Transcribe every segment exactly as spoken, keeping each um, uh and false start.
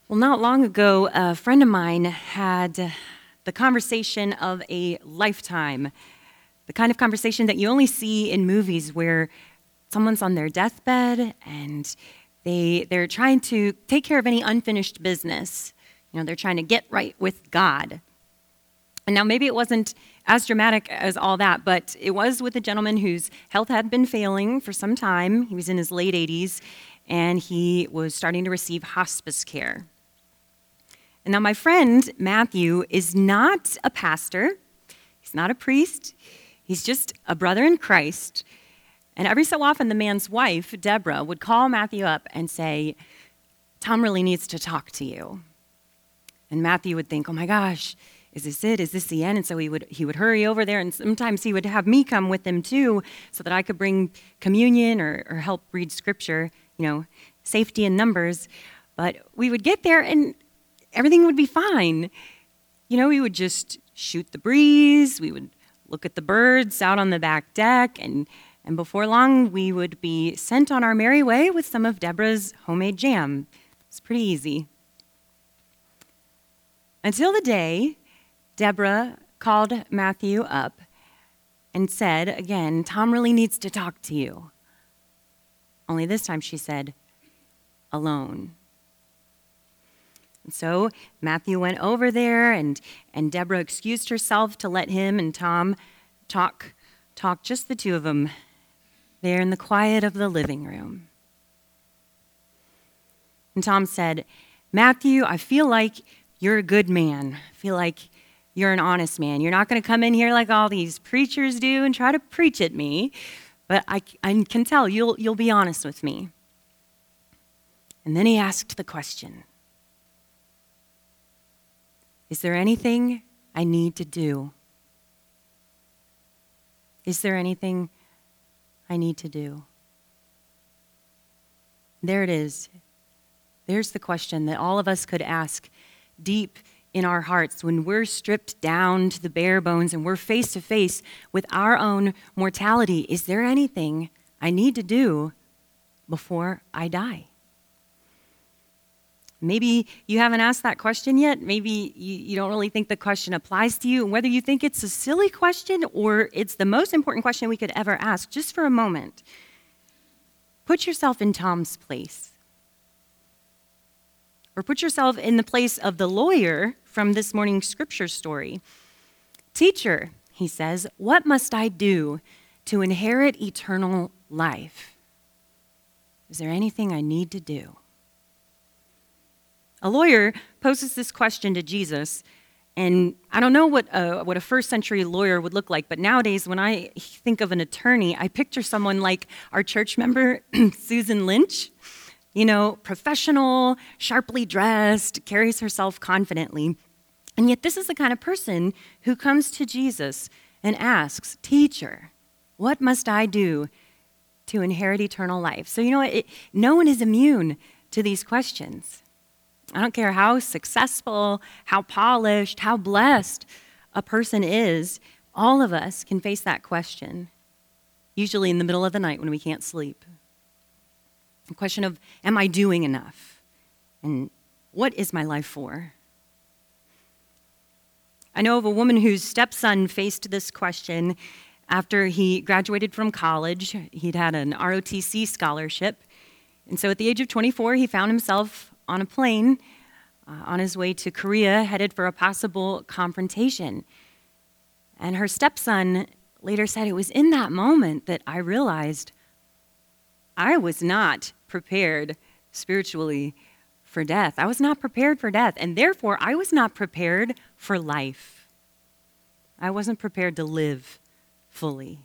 Well, not long ago, a friend of mine had the conversation of a lifetime, the kind of conversation that you only see in movies where someone's on their deathbed and they, they're trying to take care of any unfinished business. You know, they're trying to get right with God. And now maybe it wasn't as dramatic as all that, but it was with a gentleman whose health had been failing for some time. He was in his late eighties, and he was starting to receive hospice care. And now my friend, Matthew, is not a pastor. He's not a priest. He's just a brother in Christ. And every so often, the man's wife, Deborah, would call Matthew up and say, "Tom really needs to talk to you." And Matthew would think, "Oh my gosh, is this it? Is this the end?" And so he would he would hurry over there, and sometimes he would have me come with him too, so that I could bring communion or, or help read scripture, you know, safety in numbers. But we would get there, and everything would be fine. You know, we would just shoot the breeze. We would look at the birds out on the back deck, and, and before long, we would be sent on our merry way with some of Deborah's homemade jam. It's pretty easy. Until the day Deborah called Matthew up and said, again, "Tom really needs to talk to you." Only this time she said, "alone." And so Matthew went over there, and, and Deborah excused herself to let him and Tom talk, talk, just the two of them, there in the quiet of the living room. And Tom said, "Matthew, I feel like you're a good man. I feel like you're an honest man. You're not going to come in here like all these preachers do and try to preach at me, but I, I can tell you'll, you'll be honest with me." And then he asked the question, "Is there anything I need to do? Is there anything I need to do?" There it is. There's the question that all of us could ask deep in our hearts when we're stripped down to the bare bones and we're face to face with our own mortality. Is there anything I need to do before I die? Maybe you haven't asked that question yet. Maybe you, you don't really think the question applies to you. And whether you think it's a silly question or it's the most important question we could ever ask, just for a moment, put yourself in Tom's place. Or put yourself in the place of the lawyer from this morning's scripture story. "Teacher," he says, "what must I do to inherit eternal life? Is there anything I need to do?" A lawyer poses this question to Jesus, and I don't know what a, what a first century lawyer would look like, but nowadays when I think of an attorney, I picture someone like our church member, Susan Lynch. You know, professional, sharply dressed, carries herself confidently. And yet this is the kind of person who comes to Jesus and asks, "Teacher, what must I do to inherit eternal life?" So you know what? It, no one is immune to these questions. I don't care how successful, how polished, how blessed a person is, all of us can face that question, usually in the middle of the night when we can't sleep. The question of, am I doing enough? And what is my life for? I know of a woman whose stepson faced this question after he graduated from college. He'd had an R O T C scholarship. And so at the age of twenty-four, he found himself on a plane uh, on his way to Korea, headed for a possible confrontation. And her stepson later said, "It was in that moment that I realized I was not prepared spiritually for death. I was not prepared for death, and therefore I was not prepared for life. I wasn't prepared to live fully.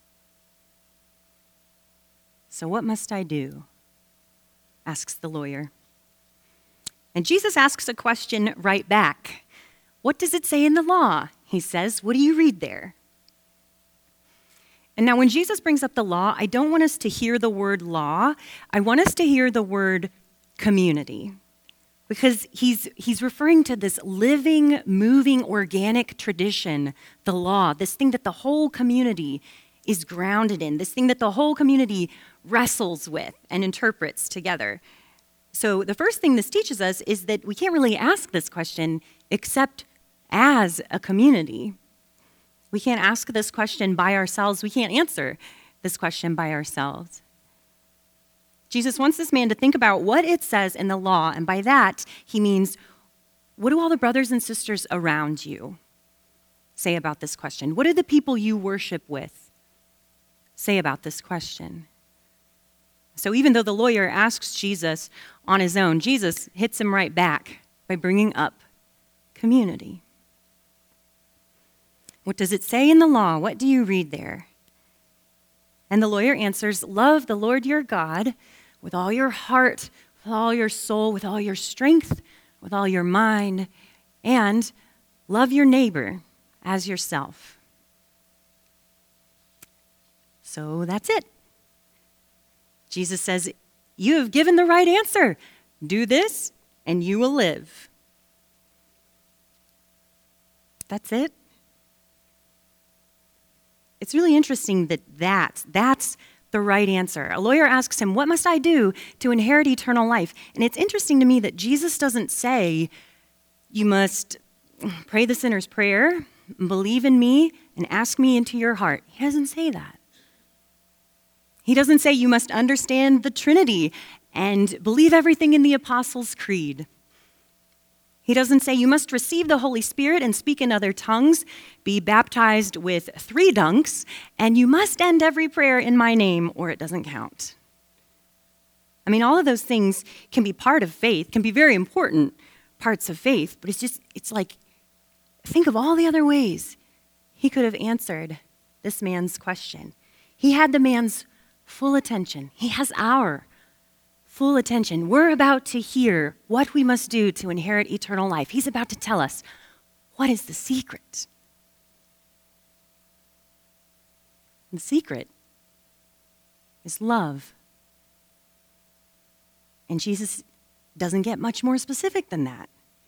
So what must I do?" asks the lawyer. And Jesus asks a question right back. "What does it say in the law?" he says. "What do you read there?" And now when Jesus brings up the law, I don't want us to hear the word law. I want us to hear the word community. Because he's, he's referring to this living, moving, organic tradition, the law, this thing that the whole community is grounded in, this thing that the whole community wrestles with and interprets together. So the first thing this teaches us is that we can't really ask this question except as a community. We can't ask this question by ourselves. We can't answer this question by ourselves. Jesus wants this man to think about what it says in the law, and by that, he means, what do all the brothers and sisters around you say about this question? What do the people you worship with say about this question? So even though the lawyer asks Jesus on his own, Jesus hits him right back by bringing up community. What does it say in the law? What do you read there? And the lawyer answers, love the Lord your God with all your heart, with all your soul, with all your strength, with all your mind, and love your neighbor as yourself. So that's it. Jesus says, you have given the right answer. Do this and you will live. That's it. It's really interesting that that's, that's the right answer. A lawyer asks him, what must I do to inherit eternal life? And it's interesting to me that Jesus doesn't say, you must pray the sinner's prayer, believe in me, and ask me into your heart. He doesn't say that. He doesn't say you must understand the Trinity and believe everything in the Apostles' Creed. He doesn't say you must receive the Holy Spirit and speak in other tongues, be baptized with three dunks, and you must end every prayer in my name or it doesn't count. I mean, all of those things can be part of faith, can be very important parts of faith, but it's just, it's like, think of all the other ways he could have answered this man's question. He had the man's full attention. He has our full attention. We're about to hear what we must do to inherit eternal life. He's about to tell us what is the secret. The secret is love. And Jesus doesn't get much more specific than that.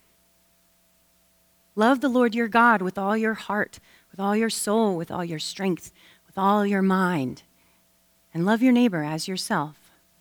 Love the Lord your God with all your heart, with all your soul, with all your strength, with all your mind, and love your neighbor as yourself.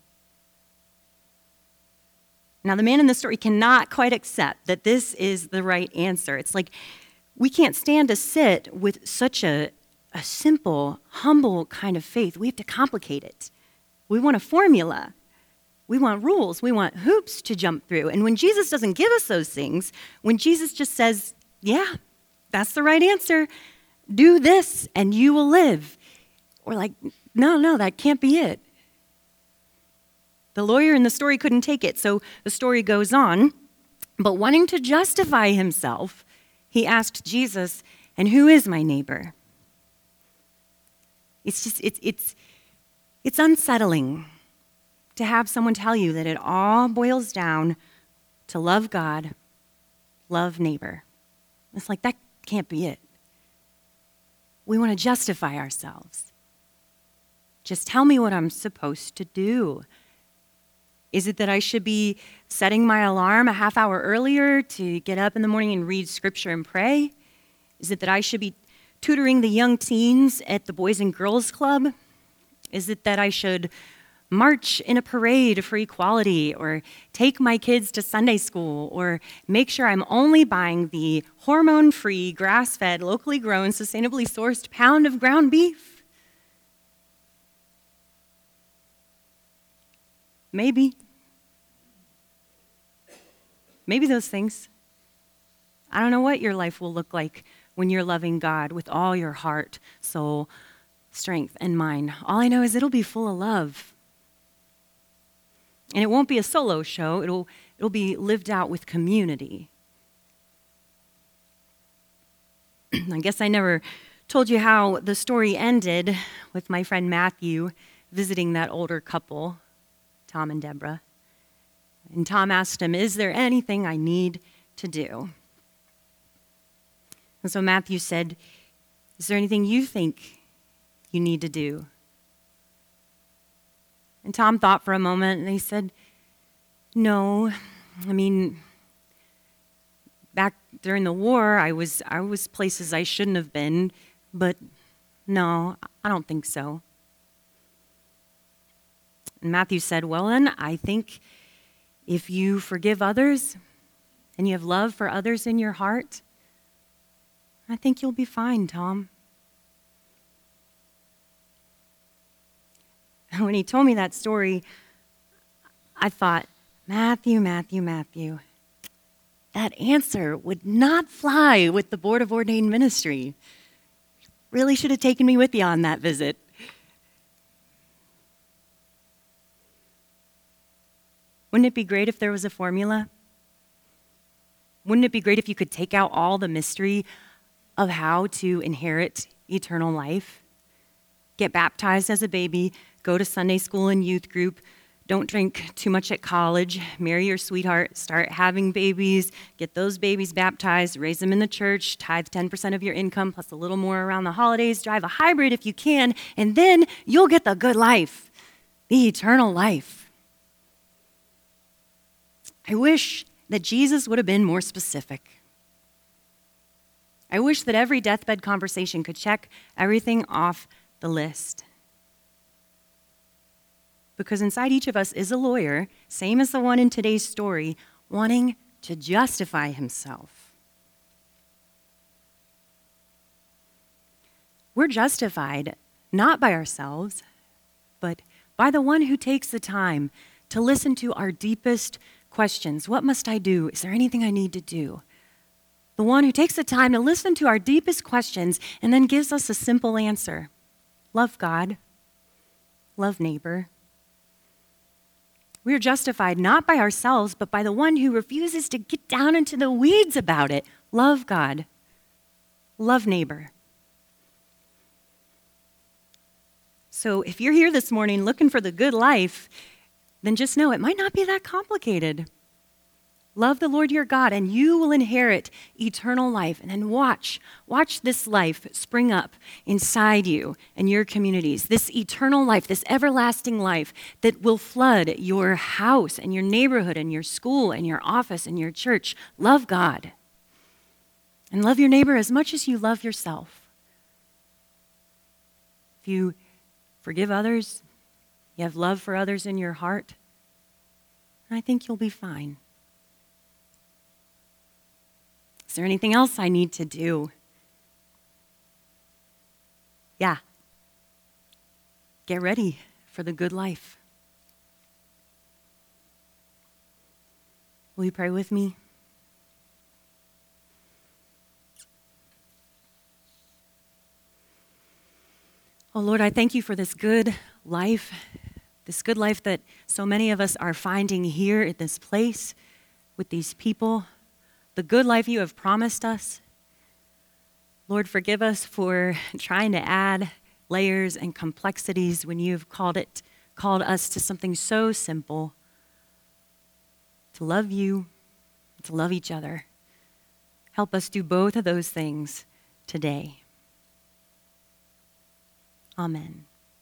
Now, the man in the story cannot quite accept that this is the right answer. It's like we can't stand to sit with such a, a simple, humble kind of faith. We have to complicate it. We want a formula. We want rules. We want hoops to jump through. And when Jesus doesn't give us those things, when Jesus just says, yeah, that's the right answer, do this and you will live, we're like, no, no, that can't be it. The lawyer in the story couldn't take it, so the story goes on. But wanting to justify himself, he asked Jesus, and who is my neighbor? It's just, it's, it's, it's unsettling to have someone tell you that it all boils down to love God, love neighbor. It's like, that can't be it. We want to justify ourselves. Just tell me what I'm supposed to do. Is it that I should be setting my alarm a half hour earlier to get up in the morning and read scripture and pray? Is it that I should be tutoring the young teens at the Boys and Girls Club? Is it that I should march in a parade for equality or take my kids to Sunday school or make sure I'm only buying the hormone-free, grass-fed, locally grown, sustainably sourced pound of ground beef? Maybe. Maybe those things. I don't know what your life will look like when you're loving God with all your heart, soul, strength, and mind. All I know is it'll be full of love. And it won't be a solo show. It'll, it'll be lived out with community. I guess I never told you how the story ended with my friend Matthew visiting that older couple, Tom and Deborah. And Tom asked him, is there anything I need to do? And so Matthew said, is there anything you think you need to do? And Tom thought for a moment, and he said, no, I mean, back during the war, I was I was places I shouldn't have been, but no, I don't think so. And Matthew said, well then, I think If you forgive others and you have love for others in your heart, I think you'll be fine, Tom. When he told me that story, I thought, Matthew, Matthew, Matthew, that answer would not fly with the Board of Ordained Ministry. Really should have taken me with you on that visit. Wouldn't it be great if there was a formula? Wouldn't it be great if you could take out all the mystery of how to inherit eternal life? Get baptized as a baby, go to Sunday school and youth group, don't drink too much at college, marry your sweetheart, start having babies, get those babies baptized, raise them in the church, tithe ten percent of your income plus a little more around the holidays, drive a hybrid if you can, and then you'll get the good life, the eternal life. I wish that Jesus would have been more specific. I wish that every deathbed conversation could check everything off the list. Because inside each of us is a lawyer, same as the one in today's story, wanting to justify himself. We're justified not by ourselves, but by the one who takes the time to listen to our deepest questions. What must I do? Is there anything I need to do? The one who takes the time to listen to our deepest questions and then gives us a simple answer. Love God. Love neighbor. We are justified not by ourselves, but by the one who refuses to get down into the weeds about it. Love God. Love neighbor. So if you're here this morning looking for the good life, then just know it might not be that complicated. Love the Lord your God, and you will inherit eternal life. And then watch, watch this life spring up inside you and your communities. This eternal life, this everlasting life that will flood your house and your neighborhood and your school and your office and your church. Love God. And love your neighbor as much as you love yourself. If you forgive others, you have love for others in your heart, I think you'll be fine. Is there anything else I need to do? Yeah. Get ready for the good life. Will you pray with me? Oh Lord, I thank you for this good life, this good life that so many of us are finding here at this place with these people. The good life you have promised us. Lord, forgive us for trying to add layers and complexities when you've called it, called us to something so simple, to love you, to love each other. Help us do both of those things today. Amen.